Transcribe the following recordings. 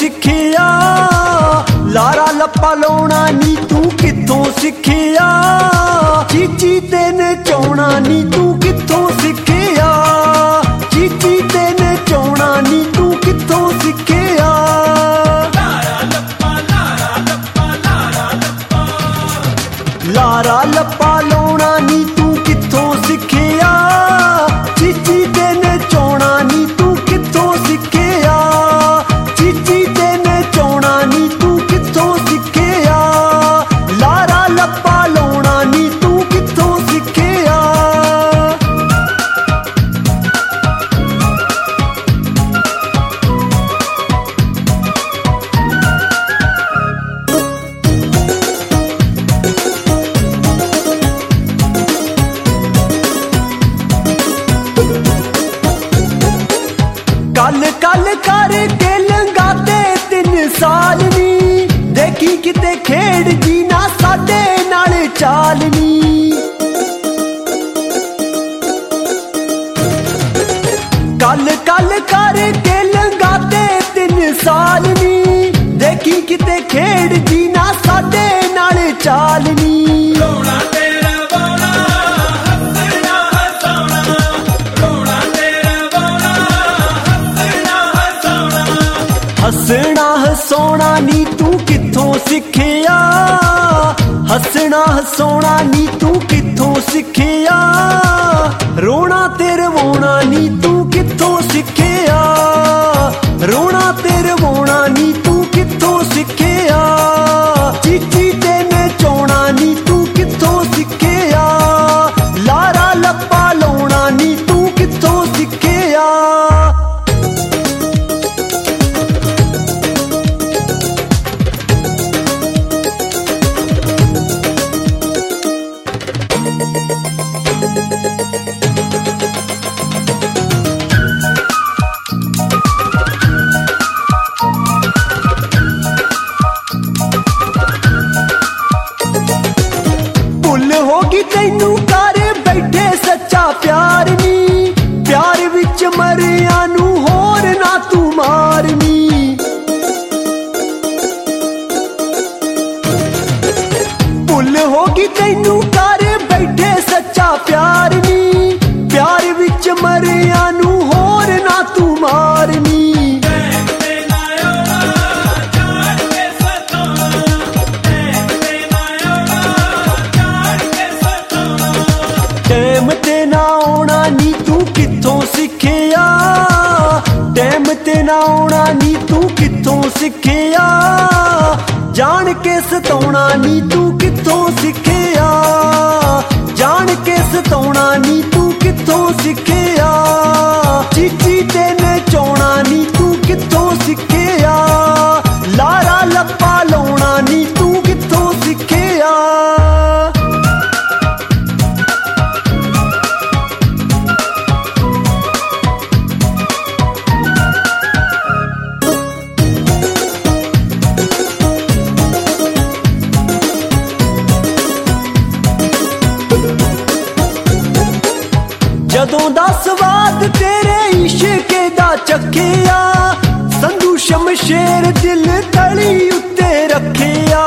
ਸਿੱਖਿਆ ਲਾਰਾ ਲੱਪਾ ਲਾਉਣਾ ਨੀ ਤੂੰ ਕਿੱਥੋਂ ਸਿੱਖਿਆ ਚੀਚੀ ਤੇ ਨਚਾਉਣਾ ਨੀ ਤੂੰ ਕਿੱਥੋਂ ਸਿੱਖਿਆ ਚੀਚੀ ਤੇ ਨਚਾਉਣਾ ਨੀ ਤੂੰ ਕਿੱਥੋਂ ਸਿੱਖਿਆ ਲਾਰਾ ਲੱਪਾ ਲਾਉਣਾ ਨੀ ਤੂੰ ਕਿੱਥੋਂ ਸਿੱਖਿਆ ਚੀਚੀ ਤੇ ਨਚਾਉਣਾ ਨੀ ਤੂੰ ਕਿੱਥੋਂ ਸਿੱਖਿਆ ਚੀਚੀ ਤੇ ਨਚਾਉਣਾ ਨੀ ਤੂੰ ਕਿੱਥੋਂ ਸਿੱਖਿਆ ਲਾਰਾ ਲੱਪਾ ਲਾਉਣਾ ਨੀ ਤੂੰ ਕਿੱਥੋਂ ਸਿੱਖਿਆ ਕੱਲ ਕੱਲ ਕਰਕੇ ਲੰਘਾਤੇ 3 ਸਾਲ ਨੀ ਦੇਖੀ ਕਿਤੇ ਖੇਡ ਜੀ ਨਾ ਸਾਡੇ ਨਾਲ ਚਾਲ ਨੀ ਕੱਲ ਕੱਲ ਕਰਕੇ ਲੰਘਾਤੇ 3 ਸਾਲ ਨੀ ਦੇਖੀ ਕਿਤੇ ਖੇਡ ਜੀ ਨਾ ਸਾਡੇ ਨਾਲ ਚਾਲ ਨੀ ਹੱਸਣਾ ਹਸਾਉਣਾ ਨੀ ਤੂੰ ਕਿੱਥੋਂ ਸਿੱਖਿਆ ਹੱਸਣਾ ਹਸਾਉਣਾ ਨੀ ਤੂੰ ਕਿੱਥੋਂ ਸਿੱਖਿਆ ਰੋਣਾ ਤੇ ਰਵਾਉਣਾ ਨੀ ਤੂੰ ਕਿੱਥੋਂ ਸਿੱਖਿਆ ਰੋਣਾ ਤੇ ਰਵਾਉਣਾ ਨੀ ਤੂੰ ਕਿੱਥੋਂ ਸਿੱਖਿਆ ਚੀਚੀ ਤੇ ਨਚਾਉਣਾ ਨੀ ਤੂੰ ਕਿੱਥੋਂ ਸਿੱਖਿਆ ਲਾਰਾ ਲੱਪਾ ਲਾਉਣਾ ਨੀ ਤੂੰ ਕਿੱਥੋਂ ਸਿੱਖਿਆ ਹੋ ਗਈ ਤੈਨੂੰ ਕਰ ਬੈਠੇ ਸੱਚਾ ਪਿਆਰ ਨੀ ਪਿਆਰ ਵਿੱਚ ਮਰਿਆ ਨੂੰ ਹੋਰ ਨਾ ਤੂੰ ਮਾਰਨੀ ਭੁੱਲ ਹੋ ਗਈ ਤੈਨੂੰ ਕਰ ਬੈਠੇ ਸੱਚਾ ਪਿਆਰ ਨੀ ਪਿਆਰ ਵਿੱਚ ਮਰਿਆ ਨੂੰ ਹੋਰ ਨਾ ਤੂੰ ਮਾਰਨੀ ਟੈਮ ਤੇ ਨਾ ਆਉਣਾ ਨੀ ਤੂੰ ਕਿੱਥੋਂ ਸਿੱਖਿਆ ਟੈਮ ਤੇ ਨਾ ਆਉਣਾ ਨੀ ਤੂੰ ਕਿੱਥੋਂ ਸਿੱਖਿਆ ਜਾਣ ਕੇ ਸਤਾਉਣਾ ਨੀ ਤੂੰ ਕਿੱਥੋਂ ਸਿੱਖਿਆ ਜਾਣ ਕੇ ਸਤਾਉਣਾ ਨੀ ਤੂੰ ਕਿੱਥੋਂ ਸਿੱਖਿਆ ਚੀਚੀ ਤੇ ਨਚਾਉਣਾ ਨੀ ਤੂੰ ਕਿੱਥੋਂ ਸਿੱਖਿਆ ਲਾਰਾ ਲੱਪਾ ਲਾਉਣਾ ਨੀ ਤੂੰ ਕਿੱਥੋਂ ਸਿੱਖਿਆ ਜਦੋਂ ਦਾ ਸਵਾਦ ਤੇਰੇ ਇਸ਼ਕੇ ਦਾ ਚੱਖਿਆ ਸੰਧੂ ਸ਼ਮਸ਼ੇਰ ਦਿਲ ਤਲੀ ਉੱਤੇ ਰੱਖਿਆ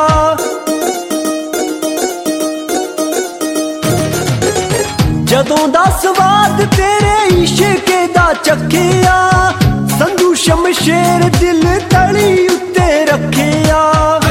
ਜਦੋਂ ਦਾ ਸਵਾਦ ਤੇਰੇ ਇਸ਼ਕੇ ਦਾ ਚੱਖਿਆ ਸੰਧੂ ਸ਼ਮਸ਼ੇਰ ਦਿਲ ਤਲੀ ਉੱਤੇ ਰੱਖਿਆ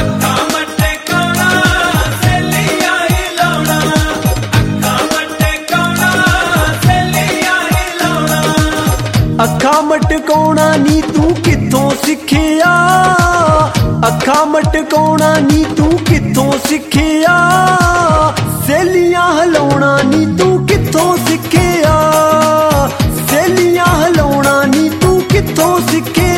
ਅੱਖਾਂ ਮਟਕਾਉਣਾ ਨੀ ਤੂੰ ਕਿੱਥੋਂ ਸਿੱਖਿਆ ਅੱਖਾਂ ਮਟਕਾਉਣਾ ਨੀ ਤੂੰ ਕਿੱਥੋਂ ਸਿੱਖਿਆ ਸਹੇਲੀਆਂ ਹਿਲਾਉਣਾ ਨੀ ਤੂੰ ਕਿੱਥੋਂ ਸਿੱਖਿਆ ਸਹੇਲੀਆਂ ਹਿਲਾਉਣਾ ਨੀ ਤੂੰ ਕਿੱਥੋਂ ਸਿੱਖਿਆ